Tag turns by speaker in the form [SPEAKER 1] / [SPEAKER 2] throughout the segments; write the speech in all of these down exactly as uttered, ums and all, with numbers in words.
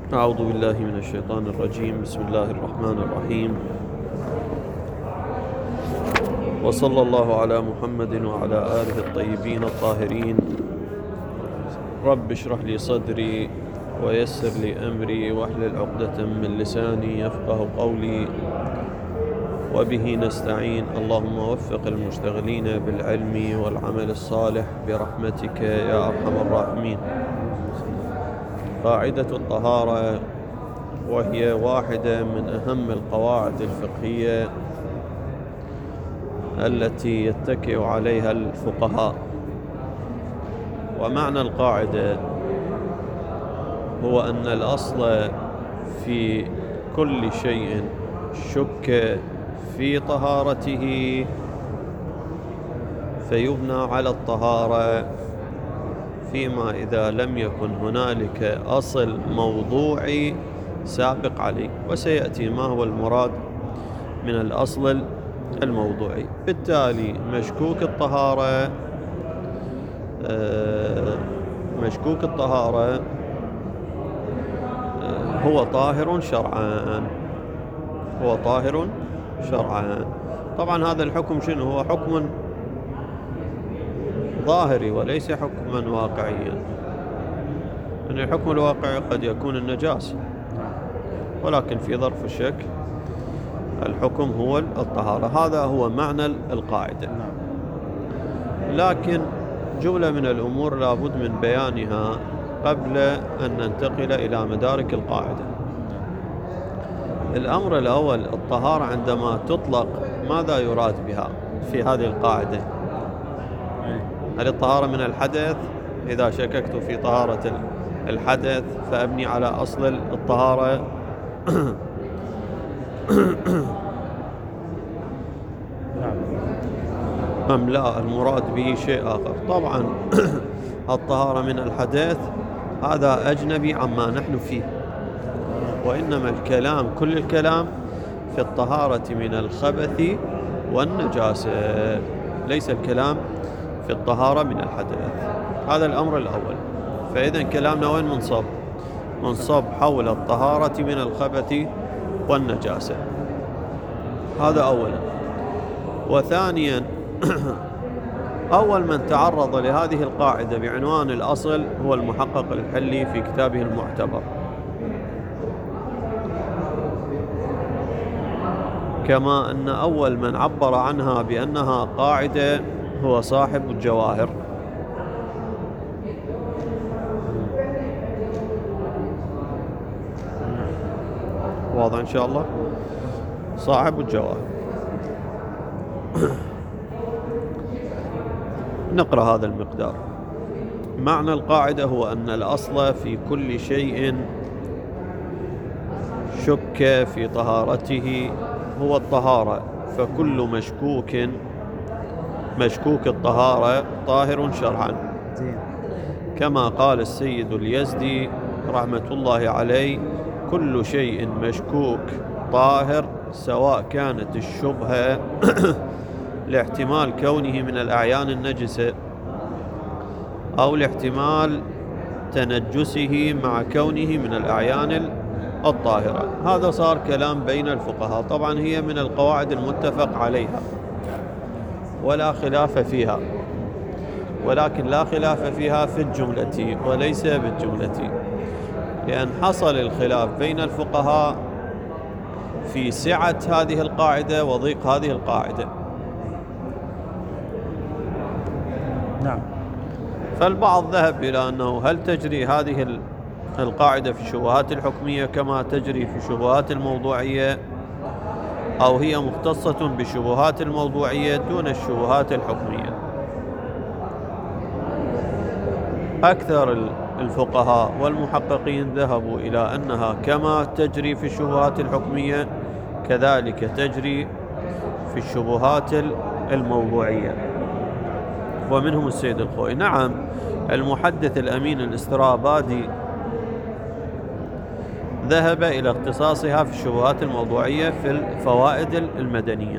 [SPEAKER 1] أعوذ بالله من الشيطان الرجيم. بسم الله الرحمن الرحيم، وصلى الله على محمد وعلى آله الطيبين الطاهرين. رب اشرح لي صدري ويسر لي أمري واحلل عقدة من لساني يفقه قولي، وبه نستعين. اللهم وفق المشتغلين بالعلم والعمل الصالح برحمتك يا أرحم الراحمين. قاعدة الطهارة، وهي واحدة من أهم القواعد الفقهية التي يتكئ عليها الفقهاء. ومعنى القاعدة هو أن الأصل في كل شيء شك في طهارته فيبنى على الطهارة، فيما إذا لم يكن هنالك أصل موضوعي سابق عليه. وسيأتي ما هو المراد من الأصل الموضوعي. بالتالي مشكوك الطهارة مشكوك الطهارة هو طاهر شرعا، هو طاهر شرعا. طبعا هذا الحكم شنو هو؟ حكم ظاهري وليس حكما واقعيا. يعني الحكم الواقعي قد يكون النجاسة، ولكن في ظرف الشك الحكم هو الطهارة. هذا هو معنى القاعدة. لكن جملة من الأمور لابد من بيانها قبل أن ننتقل إلى مدارك القاعدة. الأمر الأول، الطهارة عندما تطلق ماذا يراد بها في هذه القاعدة؟ هل الطهارة من الحدث؟ إذا شككت في طهارة الحدث فأبني على أصل الطهارة أم لا المراد به شيء آخر؟ طبعا الطهارة من الحدث هذا أجنبي عما نحن فيه، وإنما الكلام كل الكلام في الطهارة من الخبث والنجاسة، ليس الكلام في الطهارة من الحدث. هذا الأمر الأول. فإذا كلامنا وين منصب؟ منصب حول الطهارة من الخبث والنجاسة. هذا أولا. وثانيا، أول من تعرض لهذه القاعدة بعنوان الأصل هو المحقق الحلي في كتابه المعتبر، كما أن أول من عبر عنها بأنها قاعدة هو صاحب الجواهر. واضح إن شاء الله؟ صاحب الجواهر. نقرأ هذا المقدار. معنى القاعدة هو أن الأصل في كل شيء شك في طهارته هو الطهارة، فكل مشكوك مشكوك الطهارة طاهر شرعا، كما قال السيد اليزدي رحمة الله عليه: كل شيء مشكوك طاهر، سواء كانت الشبهة لاحتمال كونه من الأعيان النجسة أو لاحتمال تنجسه مع كونه من الأعيان الطاهرة. هذا صار كلام بين الفقهاء. طبعا هي من القواعد المتفق عليها ولا خلاف فيها، ولكن لا خلاف فيها في الجملة وليس بالجملة، لأن حصل الخلاف بين الفقهاء في سعة هذه القاعدة وضيق هذه القاعدة.
[SPEAKER 2] نعم.
[SPEAKER 1] فالبعض ذهب إلى أنه هل تجري هذه القاعدة في الشبهات الحكمية كما تجري في الشبهات الموضوعية، أو هي مختصة بالشبهات الموضوعية دون الشبهات الحكمية. أكثر الفقهاء والمحققين ذهبوا إلى أنها كما تجري في الشبهات الحكمية كذلك تجري في الشبهات الموضوعية، ومنهم السيد الخوئي. نعم، المحدث الأمين الاسترابادي ذهب إلى اختصاصها في الشبهات الموضوعية في الفوائد المدنية.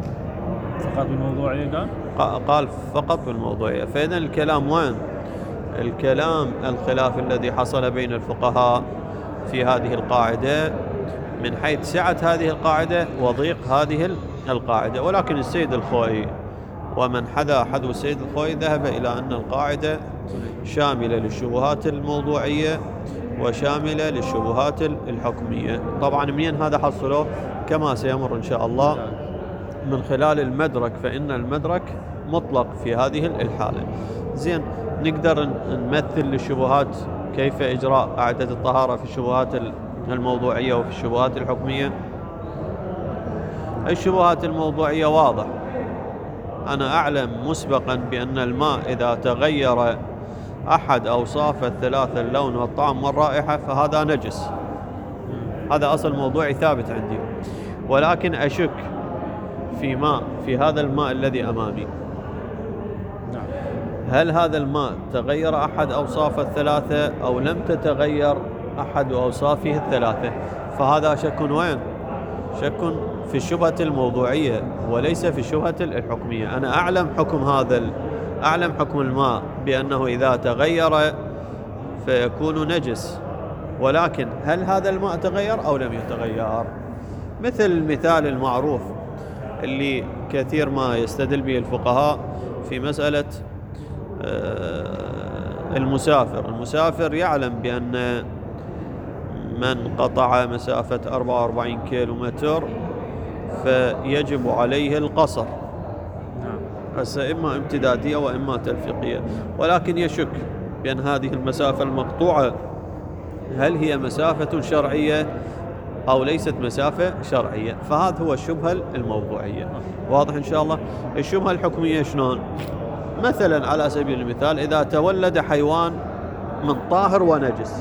[SPEAKER 2] فقط بالموضوعية قال؟
[SPEAKER 1] قال فقط بالموضوعية. فإذا الكلام وين؟ الكلام الخلاف الذي حصل بين الفقهاء في هذه القاعدة من حيث سعة هذه القاعدة وضيق هذه القاعدة. ولكن السيد الخوئي ومن حذا حذو السيد الخوئي ذهب إلى أن القاعدة شاملة للشبهات الموضوعية وشاملة للشبهات الحكمية. طبعا منين هذا حصله؟ كما سيمر إن شاء الله من خلال المدرك، فإن المدرك مطلق في هذه الحالة. زين، نقدر نمثل للشبهات كيف إجراء قاعدة الطهارة في الشبهات الموضوعية وفي الشبهات الحكمية. الشبهات الموضوعية واضح، أنا أعلم مسبقا بأن الماء إذا تغير أحد أوصاف الثلاثة، اللون والطعم والرائحة، فهذا نجس. هذا أصل موضوعي ثابت عندي، ولكن أشك في ماء في هذا الماء الذي أمامي، هل هذا الماء تغير أحد أوصاف الثلاثة أو لم تتغير أحد أوصافه الثلاثة؟ فهذا شك وين؟ شك في الشبهة الموضوعية وليس في الشبهة الحكمية. أنا أعلم حكم هذا أعلم حكم الماء بأنه إذا تغير فيكون نجس، ولكن هل هذا الماء تغير أو لم يتغير؟ مثل المثال المعروف اللي كثير ما يستدل به الفقهاء في مسألة المسافر. المسافر يعلم بأن من قطع مسافة أربعة وأربعين كيلو متر فيجب عليه القصر، هسه إما امتدادية وإما تلفيقية، ولكن يشك بأن هذه المسافة المقطوعة هل هي مسافة شرعية أو ليست مسافة شرعية. فهذا هو الشبهة الموضوعية. واضح إن شاء الله؟ الشبهة الحكمية شلون؟ مثلا على سبيل المثال إذا تولد حيوان من طاهر ونجس،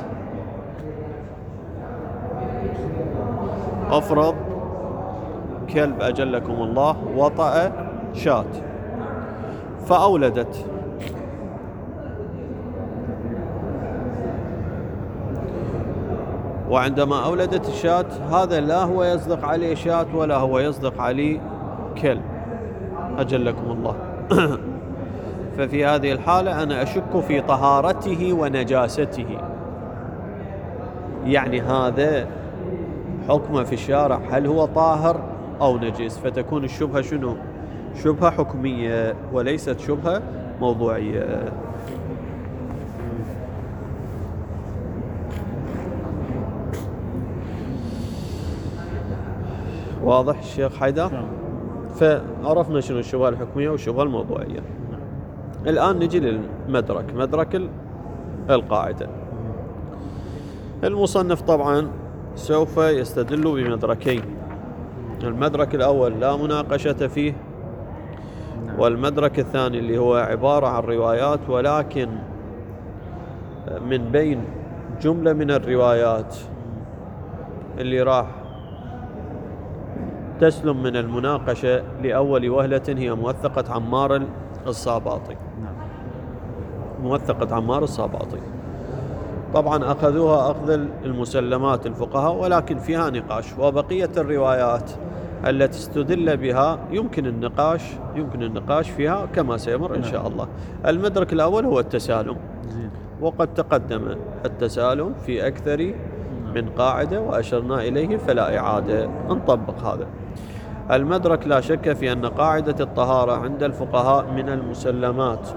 [SPEAKER 1] أفرض كلب أجلكم الله وطأ شاة فأولدت، وعندما أولدت الشاة هذا لا هو يصدق عليه شاة ولا هو يصدق عليه كلب أجلكم الله. ففي هذه الحالة أنا أشك في طهارته ونجاسته، يعني هذا حكمه في الشارع هل هو طاهر أو نجس، فتكون الشبهة شنو؟ شبهة حكمية وليست شبهة موضوعية. واضح الشيخ حيدر؟ فعرفنا شنو الشبهة الحكمية والشبهة الموضوعية. الآن نجي للمدرك، مدرك القاعدة. المصنف طبعا سوف يستدل بمدركين، المدرك الأول لا مناقشة فيه، والمدرك الثاني اللي هو عبارة عن روايات، ولكن من بين جملة من الروايات اللي راح تسلم من المناقشة لأول وهلة هي موثقة عمار الصاباطي. موثقة عمار الصاباطي طبعا أخذوها أخذ المسلمات الفقهاء، ولكن فيها نقاش، وبقية الروايات التي استدل بها يمكن النقاش يمكن النقاش فيها كما سيمر إن شاء الله. المدرك الأول هو التسالم، وقد تقدم التسالم في أكثر من قاعدة وأشرنا إليه فلا إعادة، نطبق هذا المدرك. لا شك في أن قاعدة الطهارة عند الفقهاء من المسلمات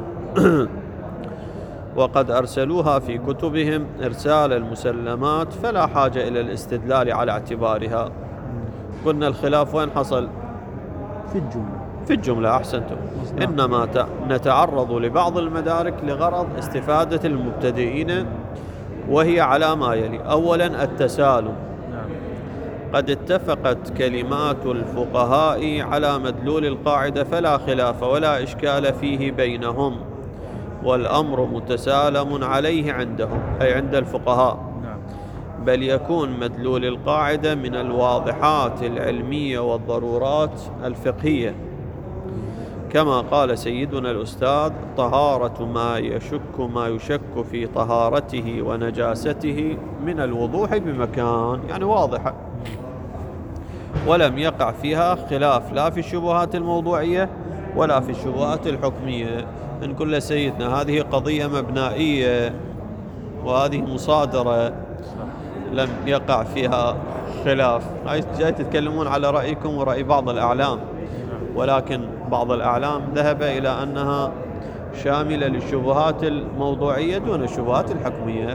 [SPEAKER 1] وقد أرسلوها في كتبهم إرسال المسلمات، فلا حاجة إلى الاستدلال على اعتبارها. قلنا الخلاف وين حصل؟
[SPEAKER 2] في الجملة
[SPEAKER 1] في الجملة أحسنتم. إنما نتعرض لبعض المدارك لغرض استفادة المبتدئين، وهي على ما يلي. أولا التسالم، قد اتفقت كلمات الفقهاء على مدلول القاعدة فلا خلاف ولا إشكال فيه بينهم، والأمر متسالم عليه عندهم أي عند الفقهاء، بل يكون مدلول القاعدة من الواضحات العلمية والضرورات الفقهية، كما قال سيدنا الأستاذ: طهارة ما يشك ما يشك في طهارته ونجاسته من الوضوح بمكان، يعني واضحة ولم يقع فيها خلاف لا في الشبهات الموضوعية ولا في الشبهات الحكمية. نقول له سيدنا هذه قضية مبنائية وهذه مصادرة لم يقع فيها خلاف. هاي جاي تتكلمون على رأيكم ورأي بعض الأعلام، ولكن بعض الأعلام ذهب إلى أنها شاملة للشبهات الموضوعية دون الشبهات الحكمية،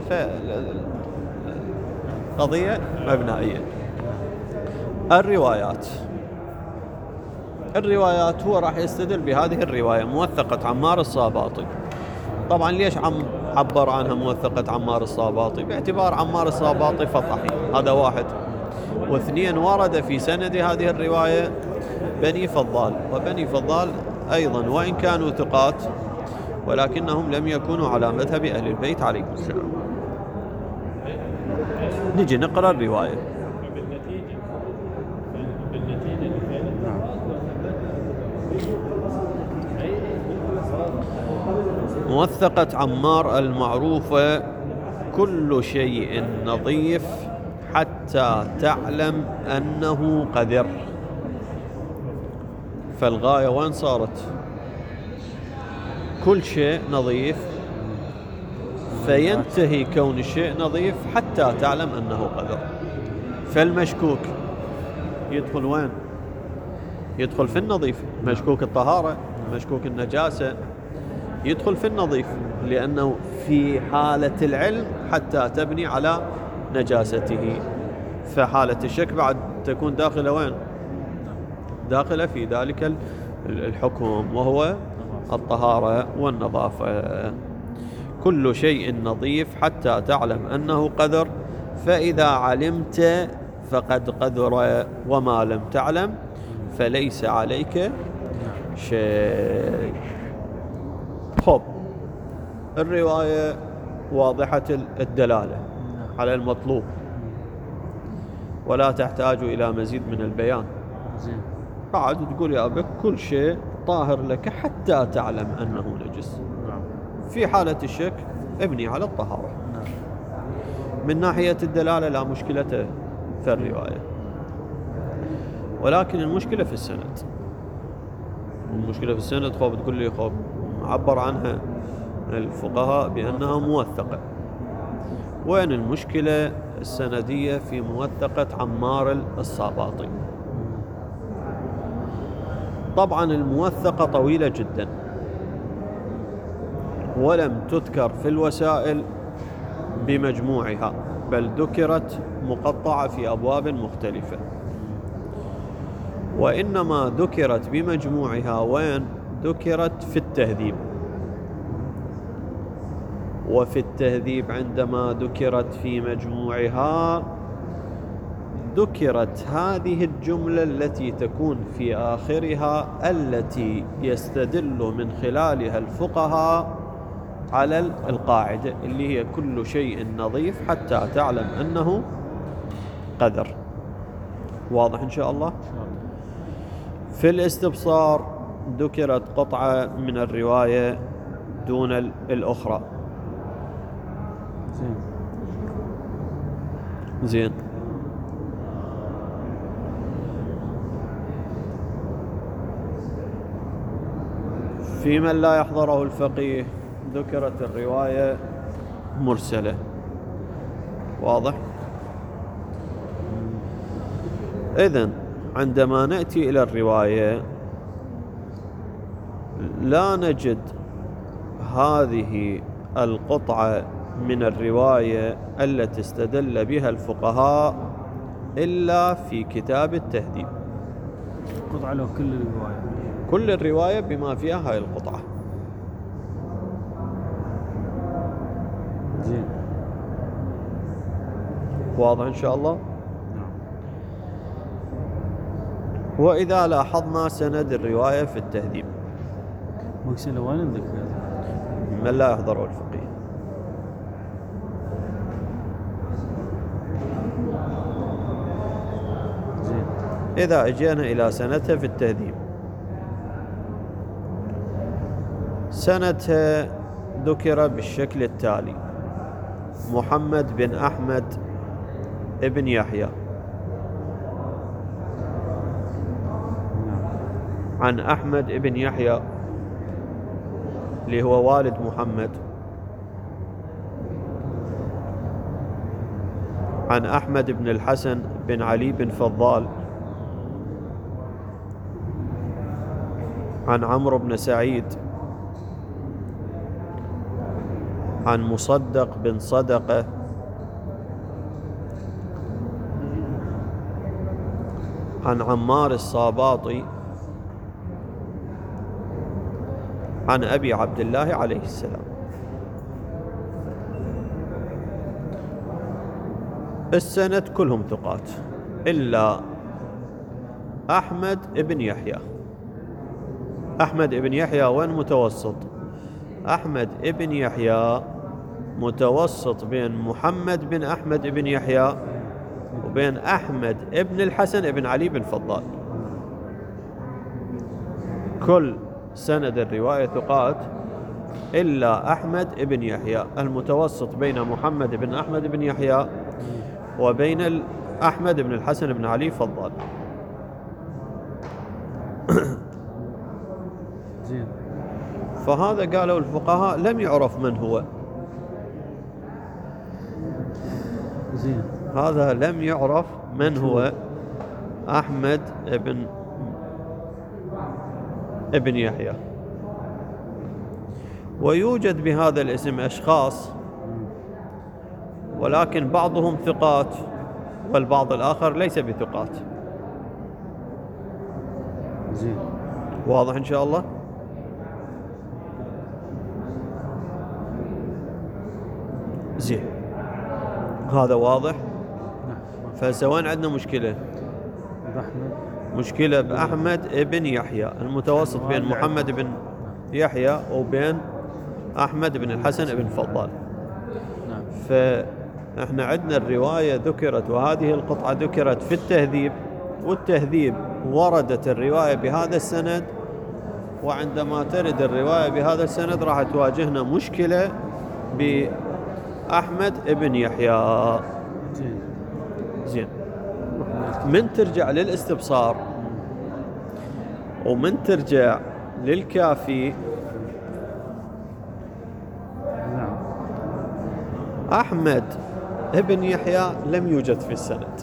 [SPEAKER 1] فقضية مبنائية. الروايات الروايات هو راح يستدل بهذه الرواية موثقة عمار الصاباطي. طبعا ليش عم عبر عنها موثقة عمار الصاباطي؟ باعتبار عمار الصاباطي فطحي، هذا واحد. واثنين، ورد في سند هذه الرواية بني فضال، وبني فضال أيضا وإن كانوا ثقات ولكنهم لم يكونوا على مذهب أهل البيت عليهم السلام. نجي نقرأ الرواية. موثقة عمار المعروفة: كل شيء نظيف حتى تعلم أنه قذر. فالغاية وين صارت؟ كل شيء نظيف، فينتهي كون الشيء نظيف حتى تعلم أنه قذر. فالمشكوك يدخل وين؟ يدخل في النظيف. مشكوك الطهارة، مشكوك النجاسة، يدخل في النظيف، لأنه في حالة العلم حتى تبني على نجاسته. فحالة الشك بعد تكون داخلة وين؟ داخلة في ذلك الحكم، وهو الطهارة والنظافة. كل شيء نظيف حتى تعلم أنه قذر، فإذا علمت فقد قذر، وما لم تعلم فليس عليك شيء. خب، الرواية واضحة الدلالة على المطلوب ولا تحتاج إلى مزيد من البيان. بعد تقول يا أبك كل شيء طاهر لك حتى تعلم أنه نجس. في حالة الشك ابني على الطهارة. من ناحية الدلالة لا مشكلة في الرواية، ولكن المشكلة في السند. المشكلة في السند خوف تقول لي خوف عبر عنها الفقهاء بأنها موثقة. وين المشكلة السندية في موثقة عمار الصاباطي؟ طبعا الموثقة طويلة جدا ولم تذكر في الوسائل بمجموعها، بل ذكرت مقطعة في أبواب مختلفة، وإنما ذكرت بمجموعها وين؟ ذكرت في التهذيب. وفي التهذيب عندما ذكرت في مجموعها ذكرت هذه الجملة التي تكون في آخرها، التي يستدل من خلالها الفقهاء على القاعدة اللي هي كل شيء نظيف حتى تعلم أنه قذر. واضح إن شاء الله؟ في الاستبصار ذكرت قطعة من الرواية دون الأخرى. زين زين في من لا يحضره الفقيه ذكرت الرواية مرسلة. واضح؟ إذن عندما نأتي إلى الرواية لا نجد هذه القطعة من الرواية التي استدل بها الفقهاء إلا في كتاب التهذيب.
[SPEAKER 2] قطعة له كل الرواية،
[SPEAKER 1] كل الرواية بما فيها هاي القطعة.
[SPEAKER 2] زين.
[SPEAKER 1] واضح إن شاء الله؟
[SPEAKER 2] نعم.
[SPEAKER 1] وإذا لاحظنا سند الرواية في التهذيب
[SPEAKER 2] مكسلة وين نذكر؟
[SPEAKER 1] من لا يحضره الفقيه.
[SPEAKER 2] زين.
[SPEAKER 1] إذا اجينا إلى سندها في التهذيب، سندها ذكر بالشكل التالي: محمد بن أحمد ابن يحيى عن أحمد ابن يحيى اللي هو والد محمد، عن أحمد بن الحسن بن علي بن فضال، عن عمرو بن سعيد، عن مصدق بن صدقة، عن عمار الصاباطي، عن أبي عبد الله عليه السلام. السند كلهم ثقات إلا أحمد بن يحيى. أحمد بن يحيى وين متوسط؟ أحمد بن يحيى متوسط بين محمد بن أحمد بن يحيى وبين أحمد بن الحسن بن علي بن فضال. كل سند الرواية ثقات إلا أحمد بن يحيى، المتوسط بين محمد بن أحمد بن يحيى وبين أحمد بن الحسن بن علي فضال.
[SPEAKER 2] زين.
[SPEAKER 1] فهذا قالوا الفقهاء لم يعرف من هو.
[SPEAKER 2] زين.
[SPEAKER 1] هذا لم يعرف من هو أحمد بن ابن يحيى. ويوجد بهذا الاسم أشخاص، ولكن بعضهم ثقات والبعض الآخر ليس بثقات.
[SPEAKER 2] زين.
[SPEAKER 1] واضح إن شاء الله؟ زين، هذا واضح.
[SPEAKER 2] نعم.
[SPEAKER 1] فسواء عندنا مشكلة
[SPEAKER 2] بأحمد
[SPEAKER 1] مشكلة بأحمد ابن يحيى المتوسط بين محمد بن يحيى وبين أحمد بن الحسن بن فضال.
[SPEAKER 2] نعم.
[SPEAKER 1] فإحنا عندنا الرواية ذكرت، وهذه القطعة ذكرت في التهذيب، والتهذيب وردت الرواية بهذا السند، وعندما ترد الرواية بهذا السند راح تواجهنا مشكلة بأحمد ابن يحيى.
[SPEAKER 2] زين.
[SPEAKER 1] زين. من ترجع للاستبصار ومن ترجع للكافي،
[SPEAKER 2] نعم.
[SPEAKER 1] أحمد ابن يحيى لم يوجد في السند.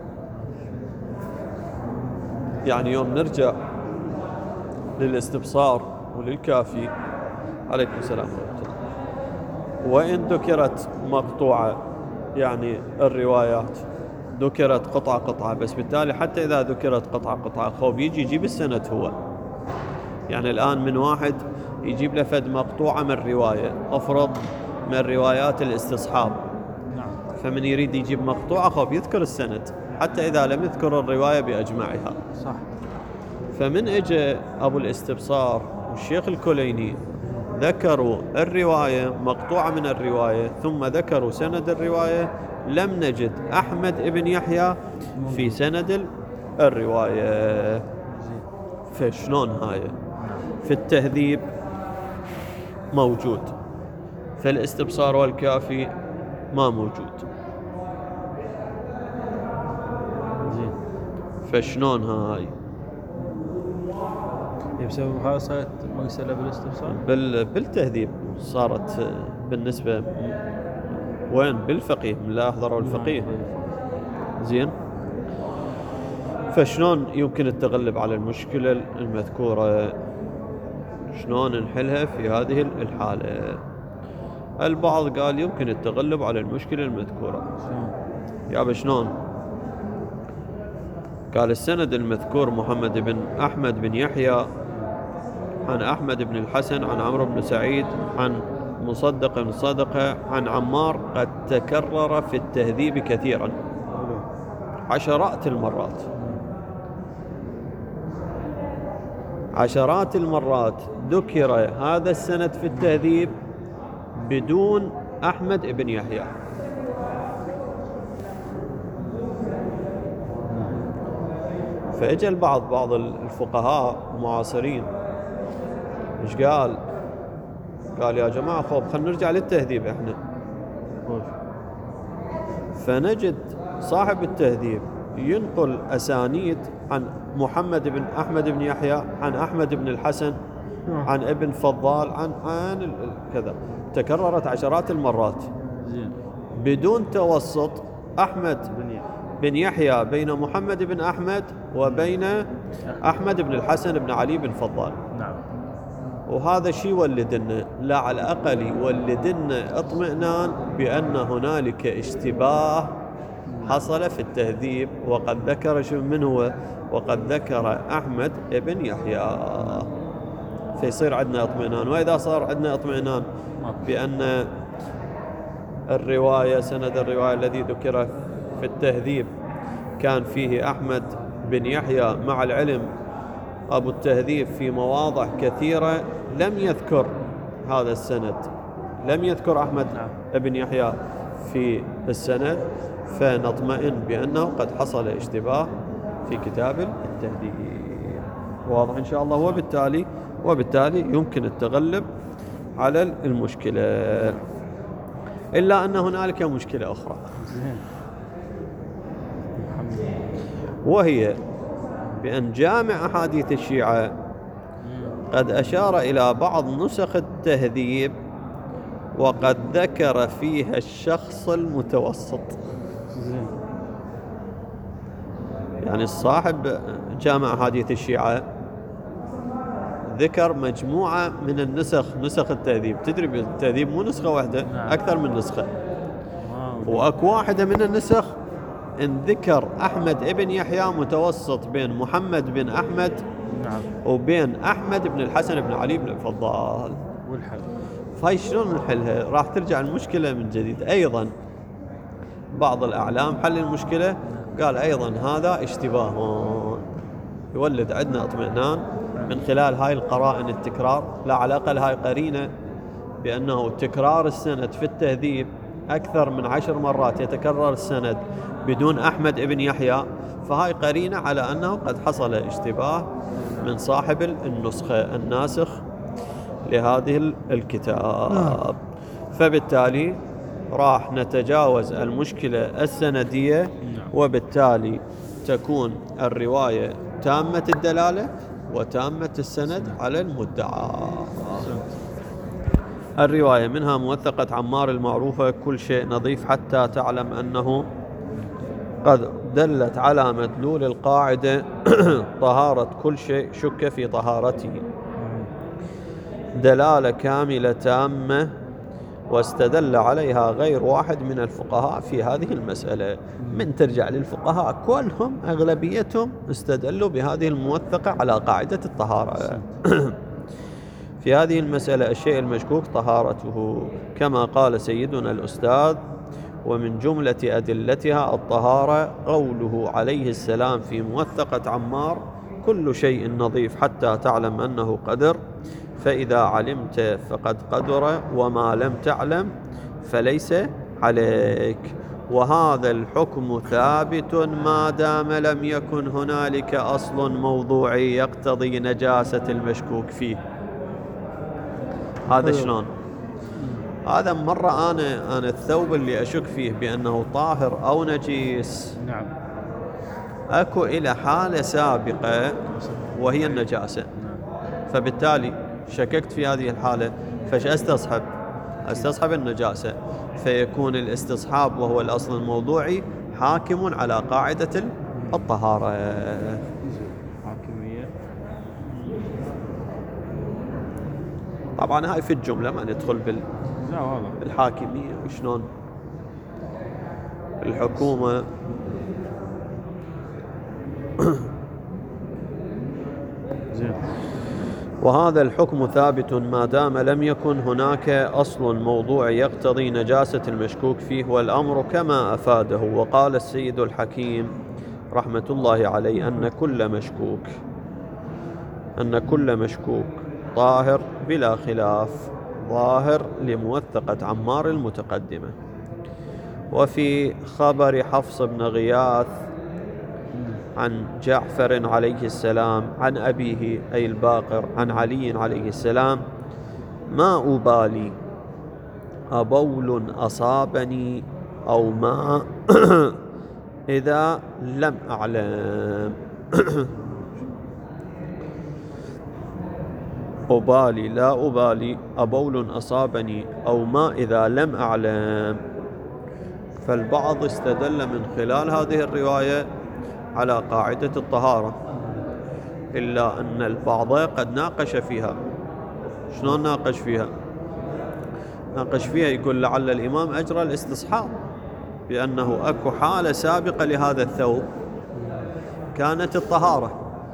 [SPEAKER 1] يعني يوم نرجع للاستبصار وللكافي، عليكم السلام ورحمة الله، وإن ذكرت مقطوعة يعني الروايات ذكرت قطعة قطعة، بس بالتالي حتى إذا ذكرت قطعة قطعة خوف يجي يجيب السند هو. يعني الآن من واحد يجيب له فد مقطوعة من رواية، أفرض من روايات الاستصحاب،
[SPEAKER 2] نعم.
[SPEAKER 1] فمن يريد يجيب مقطوعة خوف يذكر السند حتى إذا لم يذكر الرواية بأجمعها.
[SPEAKER 2] صح.
[SPEAKER 1] فمن اجى أبو الاستبصار والشيخ الكليني ذكروا الرواية مقطوعة من الرواية ثم ذكروا سند الرواية، لم نجد أحمد ابن يحيى في سند الرواية. فشلون هاي؟ في التهذيب موجود، في الاستبصار والكافي ما موجود.
[SPEAKER 2] زين.
[SPEAKER 1] فشلون هاي؟
[SPEAKER 2] بسبب هذا صارت مسألة بالاستفسار.
[SPEAKER 1] بال بالتهذيب صارت بالنسبة وين؟ بالفقيه، من لا يحضروا الفقيه. زين. فشلون يمكن التغلب على المشكلة المذكورة؟ شلون نحلها في هذه الحالة؟ البعض قال يمكن التغلب على المشكلة المذكورة. يا شلون؟ قال السند المذكور محمد بن أحمد بن يحيى عن أحمد بن الحسن عن عمرو بن سعيد عن مصدق بن صدقة عن عمار قد تكرر في التهذيب كثيرا عشرات المرات. عشرات المرات ذكر هذا السند في التهذيب بدون أحمد بن يحيى. فإجا البعض بعض الفقهاء المعاصرين ايش قال؟ قال يا جماعة خوف خلينا نرجع للتهذيب احنا. فنجد صاحب التهذيب ينقل أسانيد عن محمد بن أحمد بن يحيى عن أحمد بن الحسن عن ابن فضال عن عن ال- ال- كذا، تكررت عشرات المرات
[SPEAKER 2] زين.
[SPEAKER 1] بدون توسط أحمد
[SPEAKER 2] بنية.
[SPEAKER 1] بن يحيى بين محمد بن أحمد وبين أحمد بن الحسن بن علي بن فضال.
[SPEAKER 2] نعم.
[SPEAKER 1] وهذا شيء يولدنا، لا على الأقل يولدنا اطمئنان بأن هنالك اشتباه حصل في التهذيب، وقد ذكر شو من هو، وقد ذكر أحمد بن يحيى، فيصير عندنا اطمئنان. وإذا صار عندنا اطمئنان بأن الرواية سند الرواية الذي ذكر في التهذيب كان فيه أحمد بن يحيى، مع العلم أبو التهذيب في مواضع كثيرة لم يذكر هذا السند، لم يذكر أحمد بن يحيى في السند، فنطمئن بأنه قد حصل اشتباه في كتاب التهذيب. واضح إن شاء الله. وبالتالي وبالتالي يمكن التغلب على المشكلة، إلا أن هنالك مشكلة أخرى،
[SPEAKER 2] زين. الحمد لله.
[SPEAKER 1] وهي بأن جامع أحاديث الشيعة قد أشار إلى بعض نسخ التهذيب وقد ذكر فيها الشخص المتوسط.
[SPEAKER 2] زين.
[SPEAKER 1] يعني الصاحب جامع أحاديث الشيعة ذكر مجموعة من النسخ، نسخ التهذيب. تدري بالتهذيب مو نسخة واحدة،
[SPEAKER 2] نعم.
[SPEAKER 1] أكثر من نسخة.
[SPEAKER 2] واو.
[SPEAKER 1] وأكو واحدة من النسخ إن ذكر أحمد ابن يحيى متوسط بين محمد بن أحمد
[SPEAKER 2] نعم.
[SPEAKER 1] وبين أحمد بن الحسن بن علي بن الفضال.
[SPEAKER 2] والحل.
[SPEAKER 1] فهي شلون نحلها؟ راح ترجع المشكلة من جديد. أيضا بعض الأعلام حل المشكلة، قال أيضا هذا اشتباه، يولد عندنا اطمئنان من خلال هاي القرائن التكرار، لا على الأقل هاي قرينة بأنه تكرار السند في التهذيب أكثر من عشر مرات يتكرر السند بدون أحمد ابن يحيى، فهاي قرينة على أنه قد حصل اشتباه من صاحب النسخة الناسخ لهذه الكتاب. فبالتالي راح نتجاوز المشكلة السندية، وبالتالي تكون الرواية تامة الدلالة وتامة السند على المدعى. الرواية منها موثقة عمار المعروفة كل شيء نظيف حتى تعلم أنه قد دلت على مدلول القاعدة طهارة كل شيء شك في طهارته دلالة كاملة تامة، واستدل عليها غير واحد من الفقهاء في هذه المسألة. من ترجع للفقهاء كلهم أغلبيتهم استدلوا بهذه الموثقة على قاعدة الطهارة. في هذه المسألة الشيء المشكوك طهارته، كما قال سيدنا الأستاذ: ومن جملة أدلتها الطهارة قوله عليه السلام في موثقة عمار: كل شيء نظيف حتى تعلم أنه قدر، فإذا علمت فقد قدر، وما لم تعلم فليس عليك. وهذا الحكم ثابت ما دام لم يكن هنالك أصل موضوعي يقتضي نجاسة المشكوك فيه. هذا شلون؟ هذا مرة أنا أنا الثوب اللي أشك فيه بأنه طاهر أو نجيس،
[SPEAKER 2] نعم،
[SPEAKER 1] أكو إلى حالة سابقة وهي النجاسة، فبالتالي شككت في هذه الحالة، فش أستصحب؟ أستصحب النجاسة، فيكون الاستصحاب وهو الأصل الموضوعي حاكم على قاعدة الطهارة.
[SPEAKER 2] حاكمية.
[SPEAKER 1] طبعا هاي في الجملة، ما ندخل بال
[SPEAKER 2] لا والله.
[SPEAKER 1] بالحاكمية وشلون الحكومة.
[SPEAKER 2] زين.
[SPEAKER 1] وهذا الحكم ثابت ما دام لم يكن هناك أصل موضوعي يقتضي نجاسة المشكوك فيه، والأمر كما أفاده. وقال السيد الحكيم رحمة الله عليه أن كل مشكوك أن كل مشكوك طاهر بلا خلاف، ظاهر لموثقة عمار المتقدمة. وفي خبر حفص بن غياث عن جعفر عليه السلام عن أبيه أي الباقر عن علي عليه السلام: ما أبالي أبول أصابني أو ما إذا لم أعلم. أبالي لا أبالي أبول أصابني أو ما إذا لم أعلم. فالبعض استدل من خلال هذه الرواية على قاعدة الطهارة، إلا أن البعض قد ناقش فيها. شلون ناقش فيها؟ ناقش فيها يقول لعل الإمام أجرى الاستصحاب بأنه أكو حالة سابقة لهذا الثوب كانت الطهارة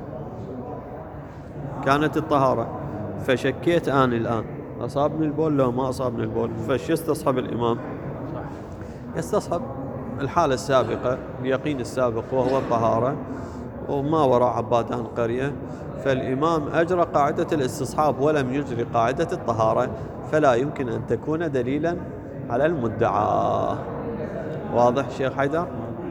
[SPEAKER 1] كانت الطهارة فشكيت أنا الآن أصابني البول لو ما أصابني البول، فش يستصحب الإمام؟ يستصحب الحالة السابقة، اليقين السابق وهو الطهارة، وما وراء عبادان قرية. فالإمام أجرى قاعدة الاستصحاب ولم يجري قاعدة الطهارة، فلا يمكن أن تكون دليلا على المدعى. واضح شيخ حيدر؟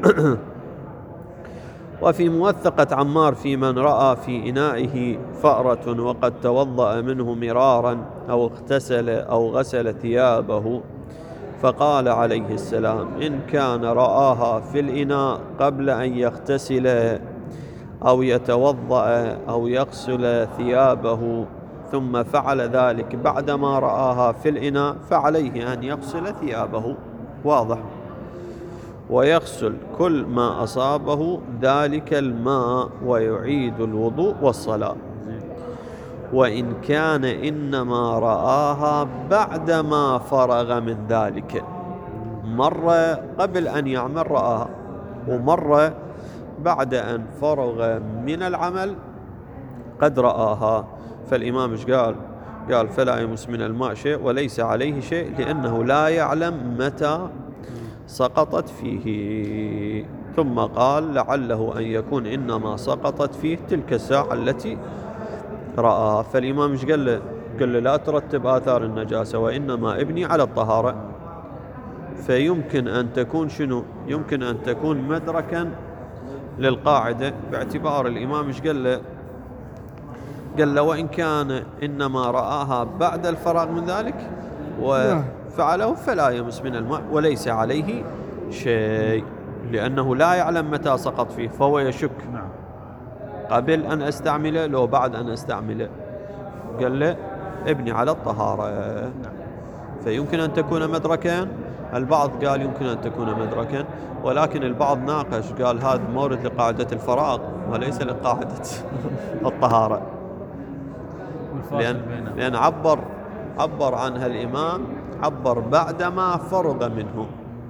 [SPEAKER 1] وفي موثقة عمار في من رأى في إنائه فأرة وقد توضأ منه مرارا أو اغتسل أو غسل ثيابه، فقال عليه السلام: إن كان رآها في الإناء قبل أن يغتسل أو يتوضأ أو يغسل ثيابه ثم فعل ذلك بعدما رآها في الإناء، فعليه أن يغسل ثيابه. واضح؟ ويغسل كل ما أصابه ذلك الماء ويعيد الوضوء والصلاة. وإن كان إنما رآها بعدما فرغ من ذلك، مرة قبل أن يعمل رآها ومرة بعد أن فرغ من العمل قد رآها، فالإمام ايش قال؟ قال: فلا يمس من الماء شيء وليس عليه شيء، لأنه لا يعلم متى سقطت فيه. ثم قال: لعله أن يكون إنما سقطت فيه تلك الساعة التي رآها. فالإمام ايش قال له؟ قال له: لا ترتب آثار النجاسة وإنما ابني على الطهارة. فيمكن أن تكون شنو؟ يمكن أن تكون مدركا للقاعدة، باعتبار الإمام ايش قال له؟ قال له: وإن كان إنما رآها بعد الفراغ من ذلك وفعله فلا يمس من الماء وليس عليه شيء، لأنه لا يعلم متى سقط فيه، فهو يشك قبل أن أستعمله لو بعد أن أستعمله. قال له: ابني على الطهارة. فيمكن أن تكون مدركا. البعض قال يمكن أن تكون مدركا، ولكن البعض ناقش قال هذا مورد لقاعدة الفراغ وليس لقاعدة الطهارة، لأن, لأن عبر عبر عنها الإمام، عبر بعدما فرغ منه.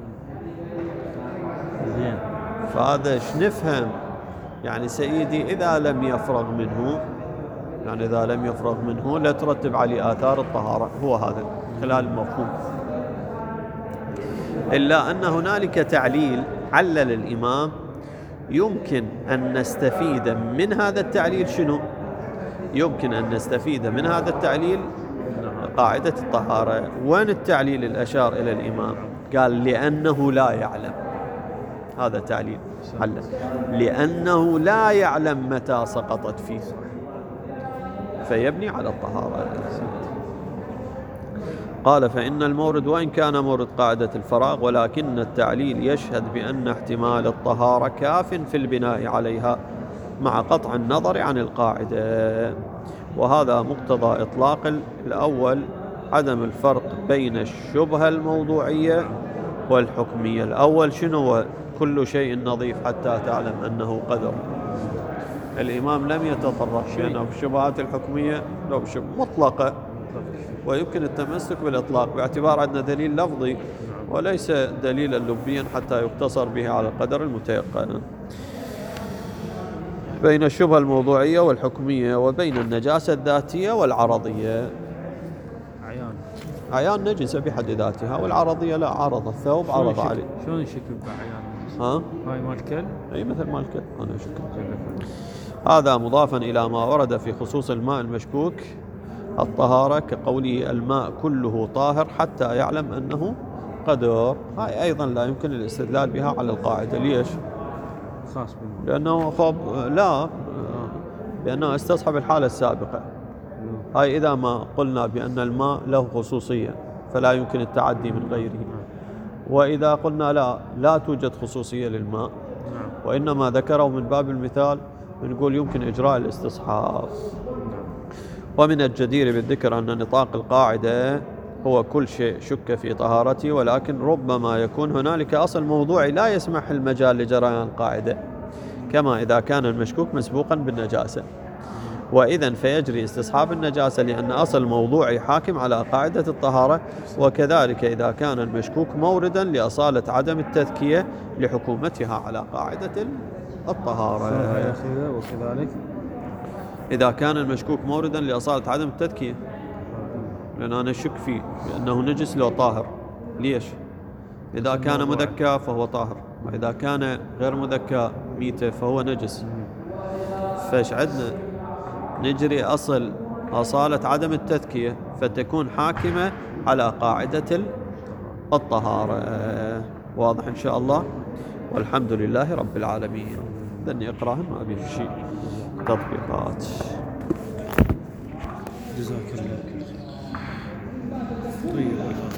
[SPEAKER 1] فهذا ايش نفهم؟ يعني سيدي إذا لم يفرغ منه، يعني إذا لم يفرغ منه لا ترتب عليه آثار الطهارة، هو هذا خلال المفهوم. إلا أن هنالك تعليل علل الإمام يمكن أن نستفيد من هذا التعليل. شنو؟ يمكن أن نستفيد من هذا التعليل قاعدة الطهارة. وين التعليل الأشار إلى الإمام؟ قال: لأنه لا يعلم. هذا تعليل علل، لأنه لا يعلم متى سقطت فيه، فيبني على الطهارة. قال: فإن المورد وإن كان مورد قاعدة الفراغ، ولكن التعليل يشهد بأن احتمال الطهارة كاف في البناء عليها مع قطع النظر عن القاعدة. وهذا مقتضى إطلاق الأول عدم الفرق بين الشبهة الموضوعية والحكمية. الأول شنو؟ كل شيء نظيف حتى تعلم أنه قدر. الإمام لم يتطرق بأنه بالشبهات الحكمية لو بشبه مطلقة، ويمكن التمسك بالإطلاق باعتبار عندنا دليل لفظي وليس دليلا لبيا حتى يقتصر به على القدر المتيقن. بين الشبهة الموضوعية والحكمية، وبين النجاسة الذاتية والعرضية.
[SPEAKER 2] عيان
[SPEAKER 1] عيان نجسة بحد ذاتها، والعرضية لا، عرض الثوب عرض عليه.
[SPEAKER 2] شلون يشكل بعيان؟
[SPEAKER 1] ها؟
[SPEAKER 2] هاي مال الكل؟
[SPEAKER 1] أي مثل مال الكل. أنا أشكل. هذا مضافا إلى ما ورد في خصوص الماء المشكوك الطهارة، كقوله: الماء كله طاهر حتى يعلم أنه قدر. هاي أيضا لا يمكن الاستدلال بها على القاعدة. ليش؟
[SPEAKER 2] خاص بالماء.
[SPEAKER 1] لأنه خب لا لأنه استصحب الحالة السابقة. هاي إذا ما قلنا بأن الماء له خصوصية فلا يمكن التعدي من غيره، وإذا قلنا لا لا توجد خصوصية للماء وإنما ذكره من باب المثال، نقول يمكن إجراء الاستصحاب. ومن الجدير بالذكر أن نطاق القاعدة هو كل شيء شك في طهارته، ولكن ربما يكون هنالك أصل موضوعي لا يسمح المجال لجريان القاعدة، كما إذا كان المشكوك مسبوقا بالنجاسة، وإذا فيجري استصحاب النجاسة لأن أصل موضوعي حاكم على قاعدة الطهارة، وكذلك إذا كان المشكوك موردا لأصالة عدم التذكية لحكومتها على قاعدة الطهارة.
[SPEAKER 2] وكذلك
[SPEAKER 1] إذا كان المشكوك موردا لأصالة عدم التذكية، لأن أنا أشك فيه بأنه نجس لو طاهر. ليش؟ إذا كان مذكى فهو طاهر، وإذا كان غير مذكى ميتة فهو نجس. فايش عندنا؟ نجري أصل أصالة عدم التذكية فتكون حاكمة على قاعدة الطهارة. واضح إن شاء الله، والحمد لله رب العالمين. ذني اقراهم ما أبيه شيء تطبيقات.
[SPEAKER 2] جزاك الله خير. طيب.